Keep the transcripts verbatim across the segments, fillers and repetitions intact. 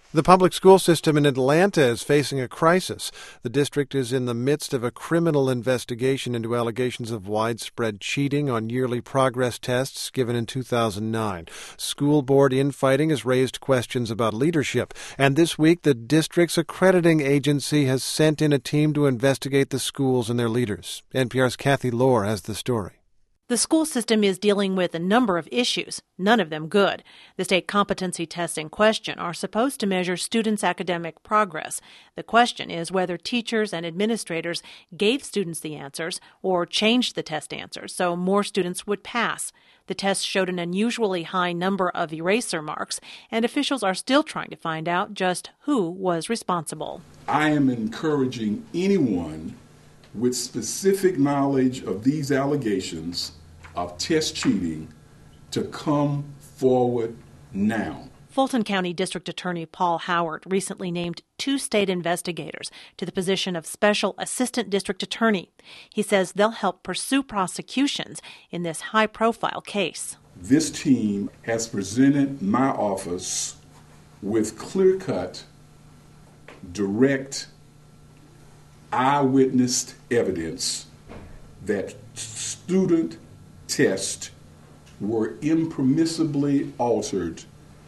The public school system in Atlanta is facing a crisis. The district is in the midst of a criminal investigation into allegations of widespread cheating on yearly progress tests given in two thousand nine. School board infighting has raised questions about leadership, and this week the district's accrediting agency has sent in a team to investigate the schools and their leaders. N P R's Kathy Lohr has the story. The school system is dealing with a number of issues, none of them good. The state competency tests in question are supposed to measure students' academic progress. The question is whether teachers and administrators gave students the answers or changed the test answers so more students would pass. The tests showed an unusually high number of eraser marks, and officials are still trying to find out just who was responsible. I am encouraging anyone with specific knowledge of these allegations of test cheating to come forward now. Fulton County District Attorney Paul Howard recently named two state investigators to the position of Special Assistant District Attorney. He says they'll help pursue prosecutions in this high-profile case. This team has presented my office with clear-cut, direct, eyewitness evidence that student tests were impermissibly altered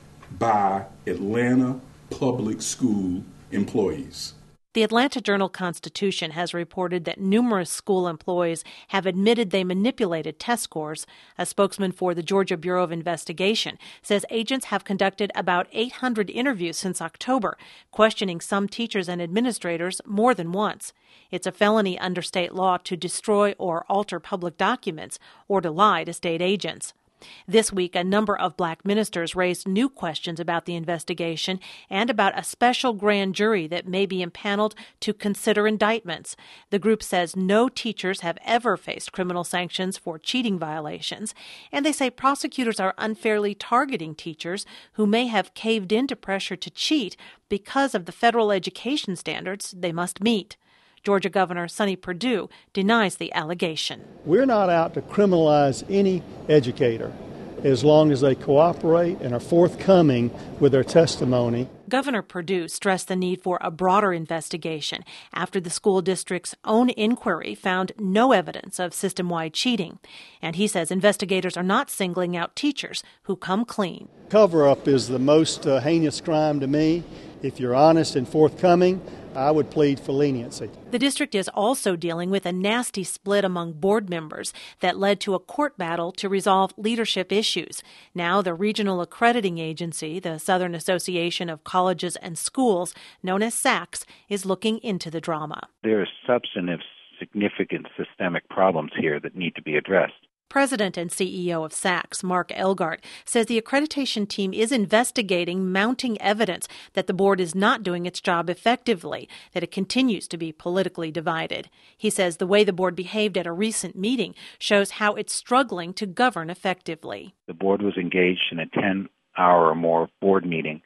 by Atlanta public school employees. The Atlanta Journal-Constitution has reported that numerous school employees have admitted they manipulated test scores. A spokesman for the Georgia Bureau of Investigation says agents have conducted about eight hundred interviews since October, questioning some teachers and administrators more than once. It's a felony under state law to destroy or alter public documents or to lie to state agents. This week, a number of black ministers raised new questions about the investigation and about a special grand jury that may be impaneled to consider indictments. The group says no teachers have ever faced criminal sanctions for cheating violations, and they say prosecutors are unfairly targeting teachers who may have caved into pressure to cheat because of the federal education standards they must meet. Georgia Governor Sonny Perdue denies the allegation. We're not out to criminalize any educator as long as they cooperate and are forthcoming with their testimony. Governor Perdue stressed the need for a broader investigation after the school district's own inquiry found no evidence of system-wide cheating. And he says investigators are not singling out teachers who come clean. Cover-up is the most uh, heinous crime to me. If you're honest and forthcoming, I would plead for leniency. The district is also dealing with a nasty split among board members that led to a court battle to resolve leadership issues. Now the regional accrediting agency, the Southern Association of Colleges and Schools, known as SACS, is looking into the drama. There are substantive, significant systemic problems here that need to be addressed. President and C E O of SACS, Mark Elgart, says the accreditation team is investigating mounting evidence that the board is not doing its job effectively, that it continues to be politically divided. He says the way the board behaved at a recent meeting shows how it's struggling to govern effectively. The board was engaged in a ten-hour or more board meeting,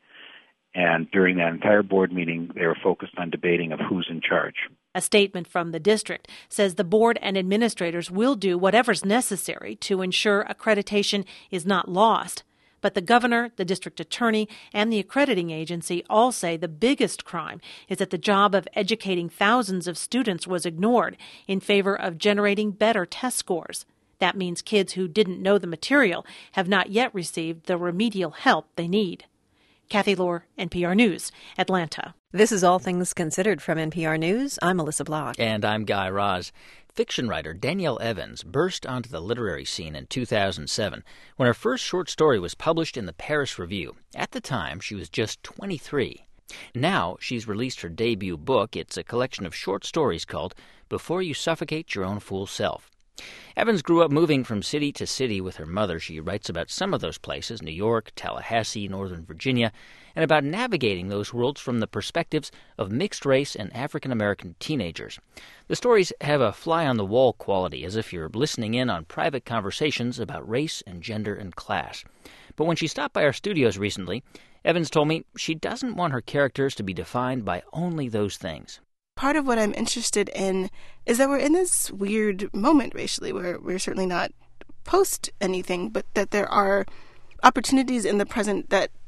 and during that entire board meeting, they were focused on debating of who's in charge. A statement from the district says the board and administrators will do whatever's necessary to ensure accreditation is not lost. But the governor, the district attorney, and the accrediting agency all say the biggest crime is that the job of educating thousands of students was ignored in favor of generating better test scores. That means kids who didn't know the material have not yet received the remedial help they need. Kathy Lohr, N P R News, Atlanta. This is All Things Considered from N P R News. I'm Melissa Block. And I'm Guy Raz. Fiction writer Danielle Evans burst onto the literary scene in two thousand seven when her first short story was published in the Paris Review. At the time, she was just twenty-three. Now, she's released her debut book. It's a collection of short stories called Before You Suffocate Your Own Fool Self. Evans grew up moving from city to city with her mother. She writes about some of those places, New York, Tallahassee, Northern Virginia, and about navigating those worlds from the perspectives of mixed-race and African-American teenagers. The stories have a fly-on-the-wall quality, as if you're listening in on private conversations about race and gender and class. But when she stopped by our studios recently, Evans told me she doesn't want her characters to be defined by only those things. Part of what I'm interested in is that we're in this weird moment racially where we're certainly not post anything, but that there are opportunities in the present that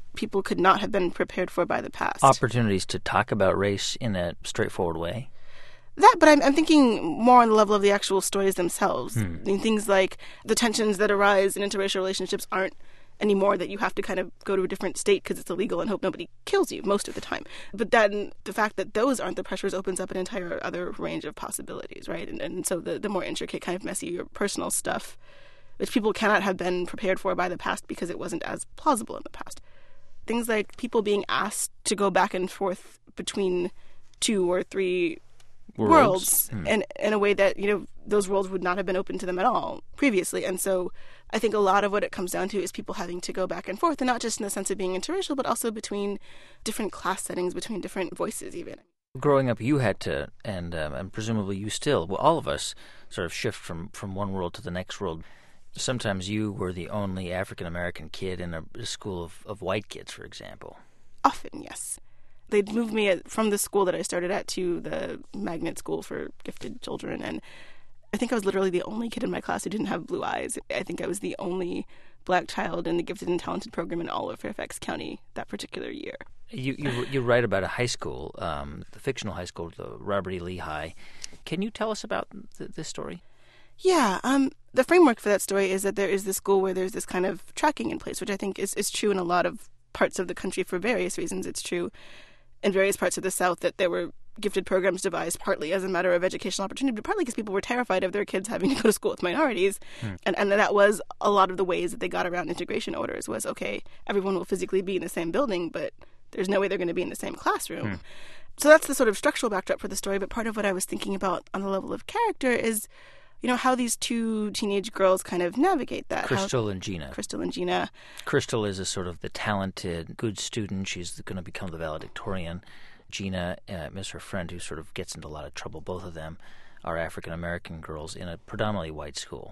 people could not have been prepared for by the past. Opportunities to talk about race in a straightforward way? That, but I'm, I'm thinking more on the level of the actual stories themselves. Hmm. I mean, things like the tensions that arise in interracial relationships aren't anymore that you have to kind of go to a different state because it's illegal and hope nobody kills you most of the time. But then the fact that those aren't the pressures opens up an entire other range of possibilities, right? And, and so the, the more intricate, kind of messy or personal stuff, which people cannot have been prepared for by the past because it wasn't as plausible in the past. Things like people being asked to go back and forth between two or three worlds, worlds hmm. and in a way that, you know, those worlds would not have been open to them at all previously. And so I think a lot of what it comes down to is people having to go back and forth, and not just in the sense of being interracial, but also between different class settings, between different voices even. Growing up, you had to, and, um, and presumably you still, well, all of us sort of shift from, from one world to the next world. Sometimes you were the only African-American kid in a, a school of, of white kids, for example. Often, yes. They'd moved me from the school that I started at to the magnet school for gifted children, and I think I was literally the only kid in my class who didn't have blue eyes. I think I was the only black child in the gifted and talented program in all of Fairfax County that particular year. You you, you write about a high school, um, the fictional high school, the Robert E. Lee High. Can you tell us about th- this story? Yeah, um, the framework for that story is that there is this school where there's this kind of tracking in place, which I think is, is true in a lot of parts of the country for various reasons. It's true in various parts of the South that there were gifted programs devised partly as a matter of educational opportunity, but partly because people were terrified of their kids having to go to school with minorities. Hmm. And, and that was a lot of the ways that they got around integration orders was, okay, everyone will physically be in the same building, but there's no way they're going to be in the same classroom. Hmm. So that's the sort of structural backdrop for the story, but part of what I was thinking about on the level of character is, you know, how these two teenage girls kind of navigate that. Crystal how, and Gina. Crystal and Gina. Crystal is a sort of the talented, good student. She's going to become the valedictorian. Gina uh, is her friend who sort of gets into a lot of trouble. Both of them are African-American girls in a predominantly white school.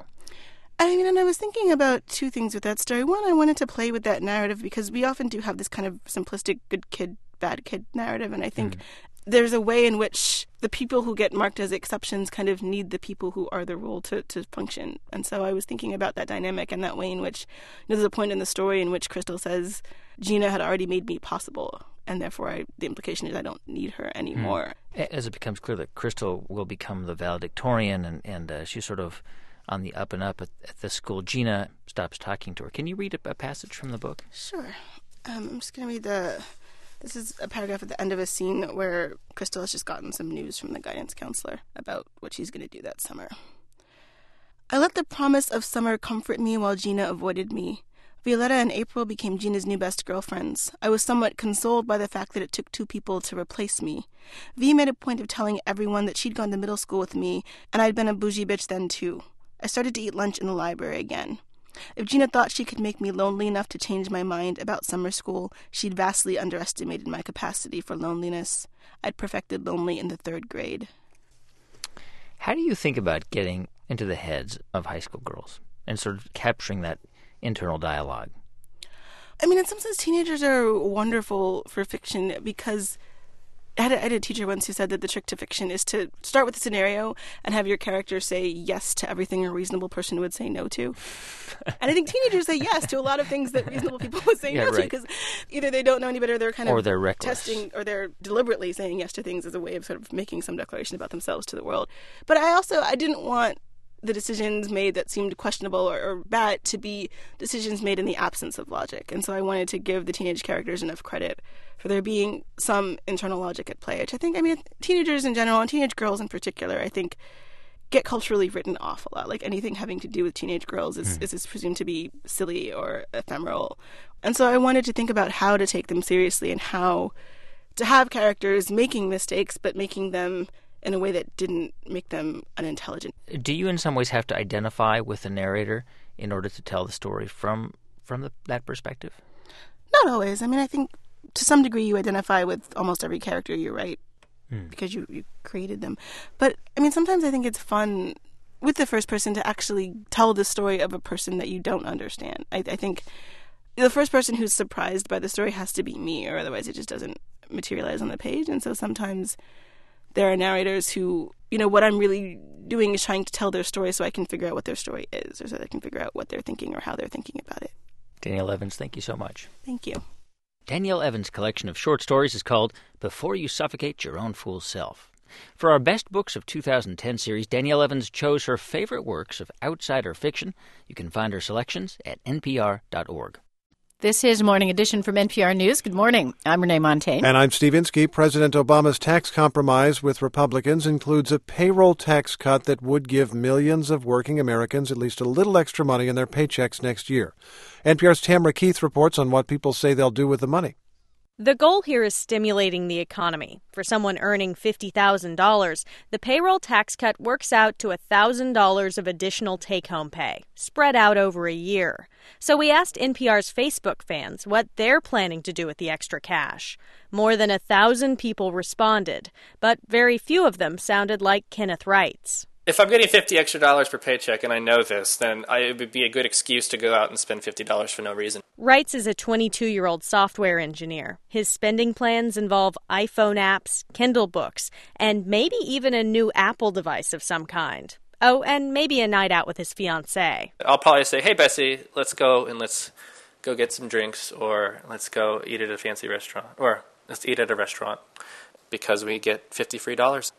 I mean, and I was thinking about two things with that story. One, I wanted to play with that narrative because we often do have this kind of simplistic good kid, bad kid narrative, and I think mm. there's a way in which the people who get marked as exceptions kind of need the people who are the rule to, to function. And so I was thinking about that dynamic and that way in which, you know, there's a point in the story in which Crystal says, Gina had already made me possible, and therefore I, the implication is I don't need her anymore. Mm. As it becomes clear that Crystal will become the valedictorian, and, and uh, she's sort of on the up and up at, at the school, Gina stops talking to her. Can you read a, a passage from the book? Sure. Um, I'm just going to read the... This is a paragraph at the end of a scene where Crystal has just gotten some news from the guidance counselor about what she's going to do that summer. I let the promise of summer comfort me while Gina avoided me. Violetta and April became Gina's new best girlfriends. I was somewhat consoled by the fact that it took two people to replace me. V made a point of telling everyone that she'd gone to middle school with me, and I'd been a bougie bitch then too. I started to eat lunch in the library again. If Gina thought she could make me lonely enough to change my mind about summer school, she'd vastly underestimated my capacity for loneliness. I'd perfected lonely in the third grade. How do you think about getting into the heads of high school girls and sort of capturing that internal dialogue? I mean, in some sense, teenagers are wonderful for fiction because I had, a, I had a teacher once who said that the trick to fiction is to start with a scenario and have your character say yes to everything a reasonable person would say no to. And I think teenagers say yes to a lot of things that reasonable people would say yeah, no right. to because either they don't know any better, they're kind or of they're reckless. testing, or they're deliberately saying yes to things as a way of sort of making some declaration about themselves to the world. But I also, I didn't want the decisions made that seemed questionable or, or bad to be decisions made in the absence of logic. And so I wanted to give the teenage characters enough credit for there being some internal logic at play, which I think, I mean, teenagers in general, and teenage girls in particular, I think, get culturally written off a lot. Like anything having to do with teenage girls is, mm. is, is presumed to be silly or ephemeral. And so I wanted to think about how to take them seriously and how to have characters making mistakes, but making them in a way that didn't make them unintelligent. Do you in some ways have to identify with the narrator in order to tell the story from from the, that perspective? Not always. I mean, I think to some degree you identify with almost every character you write hmm. because you, you created them. But, I mean, sometimes I think it's fun with the first person to actually tell the story of a person that you don't understand. I, I think the first person who's surprised by the story has to be me, or otherwise it just doesn't materialize on the page. And so sometimes there are narrators who, you know, what I'm really doing is trying to tell their story so I can figure out what their story is, or so I can figure out what they're thinking or how they're thinking about it. Danielle Evans, thank you so much. Thank you. Danielle Evans' collection of short stories is called Before You Suffocate Your Own Fool Self. For our Best Books of two thousand ten series, Danielle Evans chose her favorite works of outsider fiction. You can find her selections at N P R dot org. This is Morning Edition from N P R News. Good morning. I'm Renee Montagne. And I'm Steve Inskeep. President Obama's tax compromise with Republicans includes a payroll tax cut that would give millions of working Americans at least a little extra money in their paychecks next year. N P R's Tamara Keith reports on what people say they'll do with the money. The goal here is stimulating the economy. For someone earning fifty thousand dollars, the payroll tax cut works out to one thousand dollars of additional take-home pay, spread out over a year. So we asked N P R's Facebook fans what they're planning to do with the extra cash. More than a thousand people responded, but very few of them sounded like Kenneth Wrights. If I'm getting fifty extra dollars per paycheck and I know this, then I, it would be a good excuse to go out and spend fifty dollars for no reason. Wrights is a twenty-two-year-old software engineer. His spending plans involve iPhone apps, Kindle books, and maybe even a new Apple device of some kind. Oh, and maybe a night out with his fiancée. I'll probably say, hey, Bessie, let's go and let's go get some drinks, or let's go eat at a fancy restaurant, or let's eat at a restaurant because we get fifty free dollars.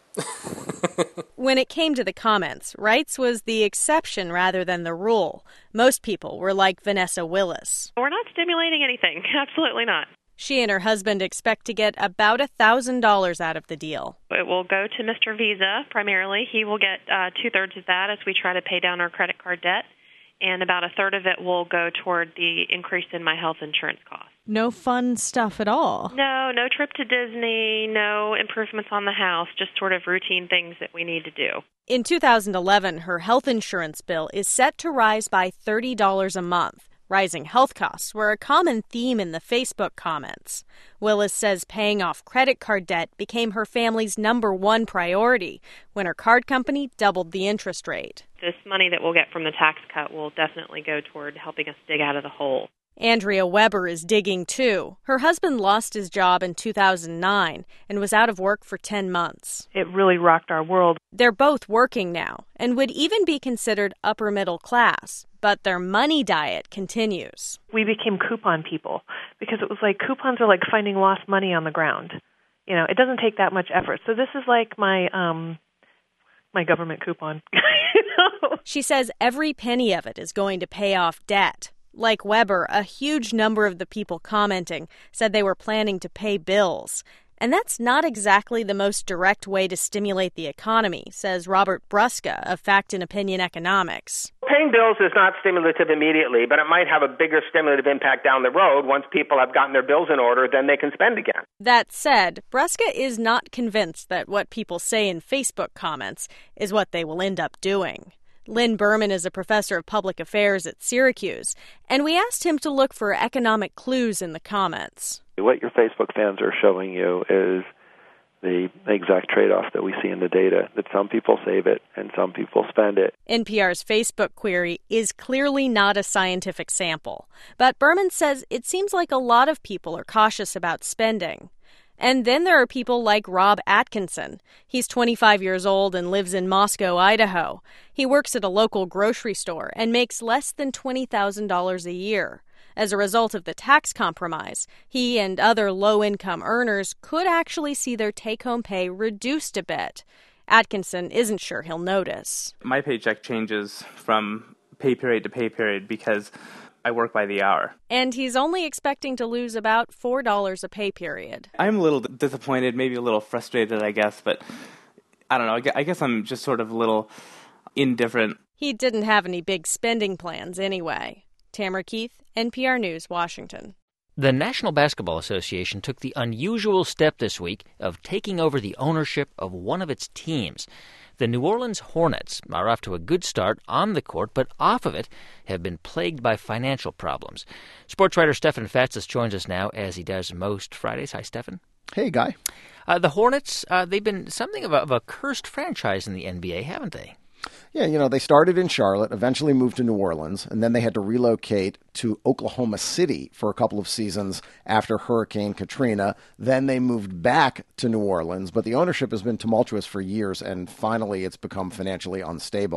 When it came to the comments, Wrights was the exception rather than the rule. Most people were like Vanessa Willis. We're not stimulating anything. Absolutely not. She and her husband expect to get about one thousand dollars out of the deal. It will go to Mister Visa primarily. He will get uh, two-thirds of that as we try to pay down our credit card debt. And about a third of it will go toward the increase in my health insurance costs. No fun stuff at all. No, no trip to Disney, no improvements on the house, just sort of routine things that we need to do. In two thousand eleven, her health insurance bill is set to rise by thirty dollars a month. Rising health costs were a common theme in the Facebook comments. Willis says paying off credit card debt became her family's number one priority when her card company doubled the interest rate. This money that we'll get from the tax cut will definitely go toward helping us dig out of the hole. Andrea Weber is digging, too. Her husband lost his job in two thousand nine and was out of work for ten months. It really rocked our world. They're both working now and would even be considered upper middle class, but their money diet continues. We became coupon people because it was like coupons are like finding lost money on the ground. You know, it doesn't take that much effort. So this is like my um my government coupon. You know? She says every penny of it is going to pay off debt. Like Weber, a huge number of the people commenting said they were planning to pay bills. And that's not exactly the most direct way to stimulate the economy, says Robert Brusca of Fact and Opinion Economics. Paying bills is not stimulative immediately, but it might have a bigger stimulative impact down the road. Once people have gotten their bills in order, then they can spend again. That said, Brusca is not convinced that what people say in Facebook comments is what they will end up doing. Lynn Berman is a professor of public affairs at Syracuse, and we asked him to look for economic clues in the comments. What your Facebook fans are showing you is the exact trade-off that we see in the data, that some people save it and some people spend it. N P R's Facebook query is clearly not a scientific sample, but Berman says it seems like a lot of people are cautious about spending. And then there are people like Rob Atkinson. He's twenty-five years old and lives in Moscow, Idaho. He works at a local grocery store and makes less than twenty thousand dollars a year. As a result of the tax compromise, he and other low-income earners could actually see their take-home pay reduced a bit. Atkinson isn't sure he'll notice. My paycheck changes from pay period to pay period because I work by the hour. And he's only expecting to lose about four dollars a pay period. I'm a little disappointed, maybe a little frustrated, I guess, but I don't know. I guess I'm just sort of a little indifferent. He didn't have any big spending plans anyway. Tamara Keith, N P R News, Washington. The National Basketball Association took the unusual step this week of taking over the ownership of one of its teams. The New Orleans Hornets are off to a good start on the court, but off of it have been plagued by financial problems. Sports writer Stefan Fatsis joins us now, as he does most Fridays. Hi, Stefan. Hey, Guy. Uh, the Hornets, uh, they've been something of a, of a cursed franchise in the N B A, haven't they? Yeah, you know, they started in Charlotte, eventually moved to New Orleans, and then they had to relocate to Oklahoma City for a couple of seasons after Hurricane Katrina. Then they moved back to New Orleans, but the ownership has been tumultuous for years, and finally it's become financially unstable.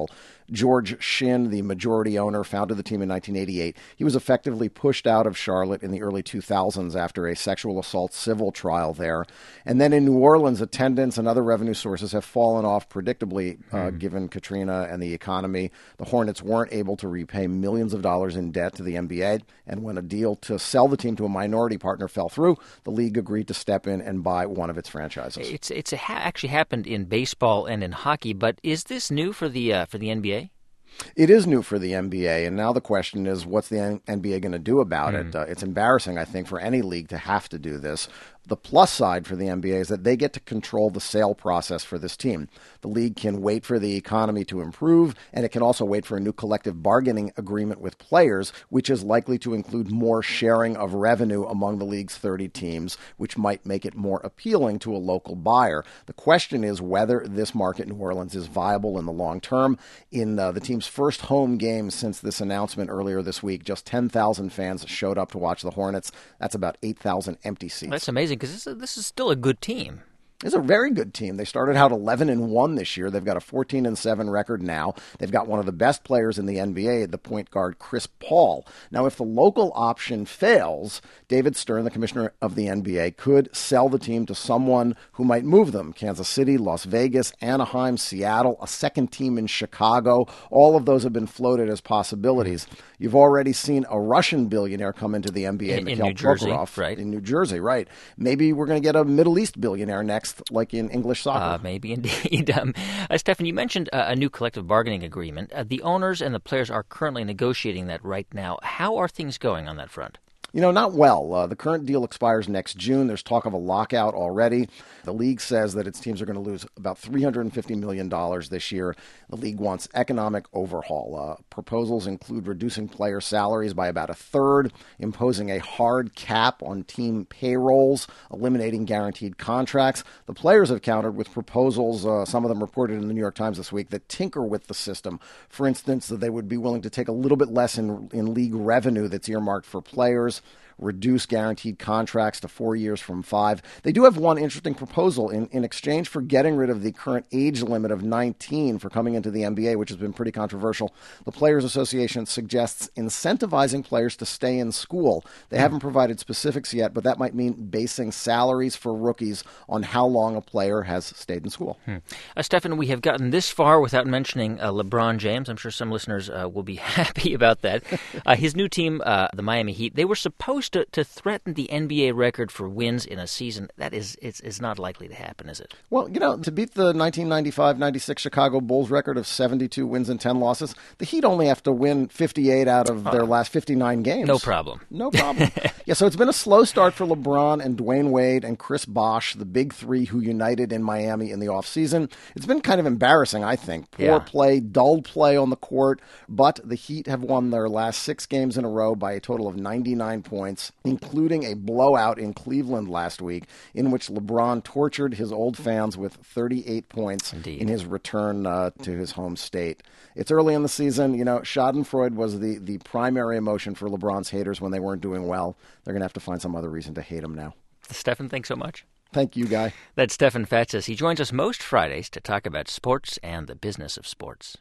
George Shinn, the majority owner, founded the team in nineteen eighty-eight. He was effectively pushed out of Charlotte in the early two thousands after a sexual assault civil trial there. And then in New Orleans, attendance and other revenue sources have fallen off predictably, uh, mm. given Katrina and the economy. The Hornets weren't able to repay millions of dollars in debt to the N B A, and when a deal to sell the team to a minority partner fell through, the league agreed to step in and buy one of its franchises. It's it's a ha- actually happened in baseball and in hockey, but is this new for the uh, for the N B A? It is new for the N B A, and now the question is, what's the N B A going to do about mm. it? Uh, it's embarrassing, I think, for any league to have to do this. The plus side for the N B A is that they get to control the sale process for this team. The league can wait for the economy to improve, and it can also wait for a new collective bargaining agreement with players, which is likely to include more sharing of revenue among the league's thirty teams, which might make it more appealing to a local buyer. The question is whether this market in New Orleans is viable in the long term. In uh, the team's first home game since this announcement earlier this week, just ten thousand fans showed up to watch the Hornets. That's about eight thousand empty seats. That's amazing, because this, this is still a good team. It's a very good team. They started out eleven and one this year. They've got a fourteen and seven record now. They've got one of the best players in the N B A, the point guard Chris Paul. Now, if the local option fails, David Stern, the commissioner of the N B A, could sell the team to someone who might move them. Kansas City, Las Vegas, Anaheim, Seattle, a second team in Chicago. All of those have been floated as possibilities. You've already seen a Russian billionaire come into the N B A, in, Mikhail in New Jersey, Prokhorov, right? In New Jersey, right. Maybe we're going to get a Middle East billionaire next, like in English soccer. Uh, maybe indeed. um, uh, Stefan, you mentioned uh, a new collective bargaining agreement. Uh, the owners and the players are currently negotiating that right now. How are things going on that front? You know, not well. Uh, the current deal expires next June. There's talk of a lockout already. The league says that its teams are going to lose about three hundred fifty million dollars this year. The league wants economic overhaul. Uh, proposals include reducing player salaries by about a third, imposing a hard cap on team payrolls, eliminating guaranteed contracts. The players have countered with proposals, uh, some of them reported in the New York Times this week, that tinker with the system. For instance, that they would be willing to take a little bit less in, in league revenue that's earmarked for players, reduce guaranteed contracts to four years from five. They do have one interesting proposal in, in exchange for getting rid of the current age limit of nineteen for coming into the N B A, which has been pretty controversial. The Players Association suggests incentivizing players to stay in school. They mm. haven't provided specifics yet, but that might mean basing salaries for rookies on how long a player has stayed in school. Hmm. Uh, Stefan, we have gotten this far without mentioning uh, LeBron James. I'm sure some listeners uh, will be happy about that. Uh, his new team, uh, the Miami Heat, they were supposed To, to threaten the N B A record for wins in a season. That is, it's, it's not likely to happen, is it? Well, you know, to beat the nineteen ninety-five ninety-six Chicago Bulls record of seventy-two wins and ten losses, the Heat only have to win fifty-eight out of their uh, last fifty-nine games. No problem. No problem. Yeah, so it's been a slow start for LeBron and Dwayne Wade and Chris Bosh, the big three who united in Miami in the offseason. It's been kind of embarrassing, I think. Poor yeah. play, dull play on the court, but the Heat have won their last six games in a row by a total of ninety-nine points, including a blowout in Cleveland last week, in which LeBron tortured his old fans with thirty-eight points Indeed. in his return uh, to his home state. It's early in the season. You know, Schadenfreude was the, the primary emotion for LeBron's haters when they weren't doing well. They're going to have to find some other reason to hate him now. Stefan, thanks so much. Thank you, Guy. That's Stefan Fatsis. He joins us most Fridays to talk about sports and the business of sports.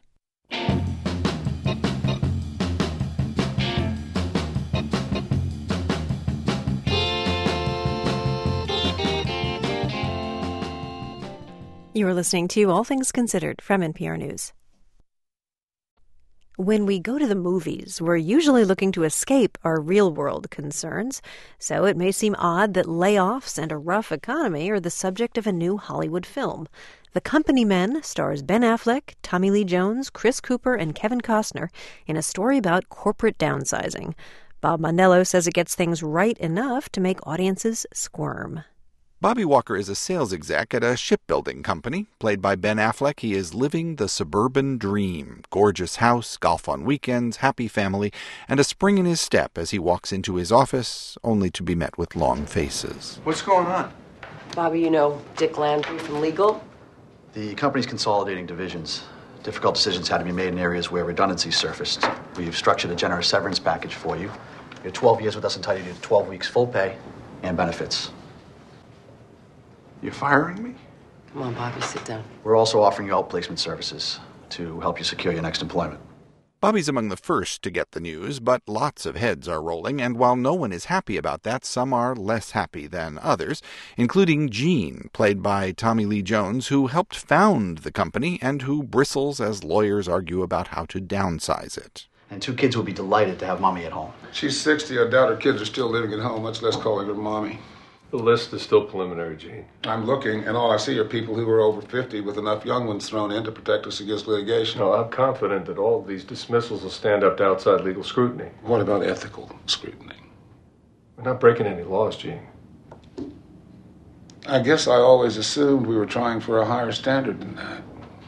You are listening to All Things Considered from N P R News. When we go to the movies, we're usually looking to escape our real-world concerns, so it may seem odd that layoffs and a rough economy are the subject of a new Hollywood film. The Company Men stars Ben Affleck, Tommy Lee Jones, Chris Cooper, and Kevin Costner in a story about corporate downsizing. Bob Mondello says it gets things right enough to make audiences squirm. Bobby Walker is a sales exec at a shipbuilding company. Played by Ben Affleck, he is living the suburban dream. Gorgeous house, golf on weekends, happy family, and a spring in his step as he walks into his office, only to be met with long faces. What's going on? Bobby, you know Dick Landry from legal? The company's consolidating divisions. Difficult decisions had to be made in areas where redundancies surfaced. We've structured a generous severance package for you. You're twelve years with us entitled you to twelve weeks full pay and benefits. You're firing me? Come on, Bobby, sit down. We're also offering you outplacement services. to help you secure your next employment. Bobby's among the first to get the news, but lots of heads are rolling, and while no one is happy about that, some are less happy than others, including Gene, played by Tommy Lee Jones, who helped found the company and who bristles as lawyers argue about how to downsize it. And two kids will be delighted to have Mommy at home. She's sixty. I doubt her kids are still living at home, much less calling her Mommy. The list is still preliminary, Gene. I'm looking, and all I see are people who are over fifty with enough young ones thrown in to protect us against litigation. No, I'm confident that all of these dismissals will stand up to outside legal scrutiny. What about ethical scrutiny? We're not breaking any laws, Gene. I guess I always assumed we were trying for a higher standard than that,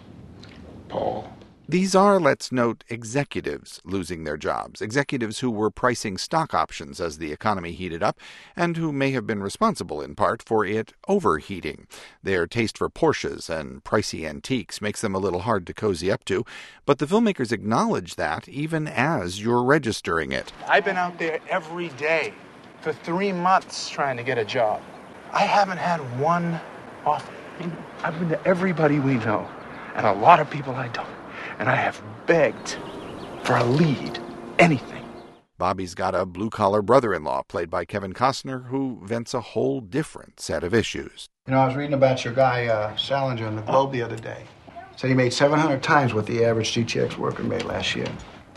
Paul. These are, let's note, executives losing their jobs, executives who were pricing stock options as the economy heated up, and who may have been responsible in part for it overheating. Their taste for Porsches and pricey antiques makes them a little hard to cozy up to, but the filmmakers acknowledge that even as you're registering it. I've been out there every day for three months trying to get a job. I haven't had one offer. I've been to everybody we know, and a lot of people I don't. And I have begged for a lead, anything. Bobby's got a blue-collar brother-in-law, played by Kevin Costner, who vents a whole different set of issues. You know, I was reading about your guy, uh, Salinger, in the Globe the other day. Said he made seven hundred times what the average G T X worker made last year.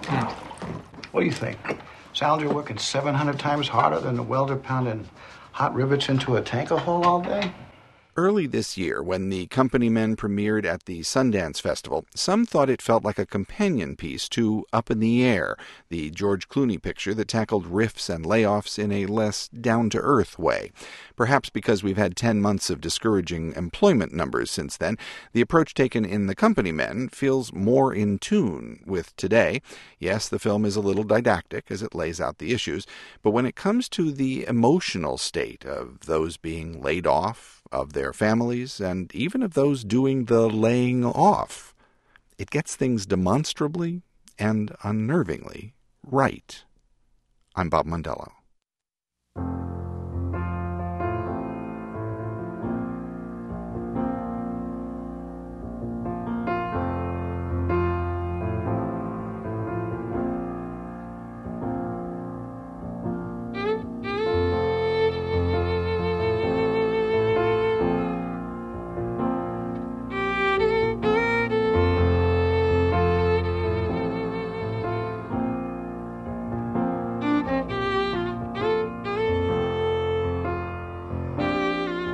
What do you think? Salinger working seven hundred times harder than the welder pounding hot rivets into a tanker hull all day? Early this year, when The Company Men premiered at the Sundance Festival, some thought it felt like a companion piece to Up in the Air, the George Clooney picture that tackled rifts and layoffs in a less down-to-earth way. Perhaps because we've had ten months of discouraging employment numbers since then, the approach taken in The Company Men feels more in tune with today. Yes, the film is a little didactic as it lays out the issues, but when it comes to the emotional state of those being laid off, of their families, and even of those doing the laying off, it gets things demonstrably and unnervingly right. I'm Bob Mondello.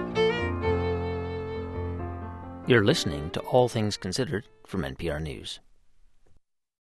You're listening to All Things Considered from N P R News.